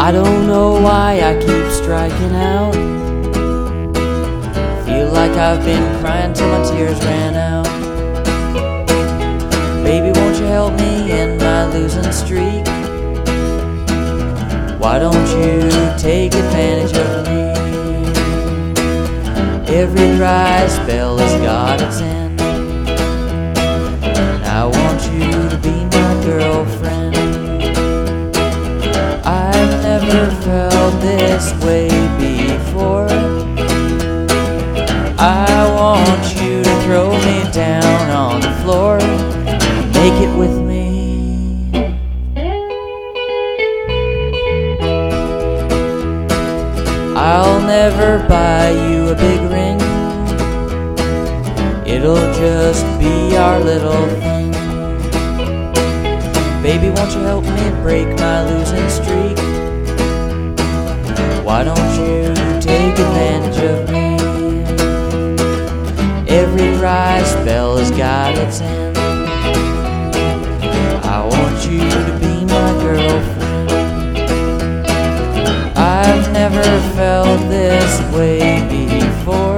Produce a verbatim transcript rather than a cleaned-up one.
I don't know why I keep striking out. Feel like I've been crying till my tears ran out. Baby, won't you help me in my losing streak? Why don't you take advantage of me? Every dry spell has got its end, and I want you to be my girlfriend. I've never felt this way before. I want you to throw me down on the floor, make it with me. I'll never buy you a big ring, it'll just be our little thing. Baby, won't you help me break my losing streak? Why don't you take advantage of me? Every dry spell has got its end. I want you to be my girlfriend. I've never felt this way before.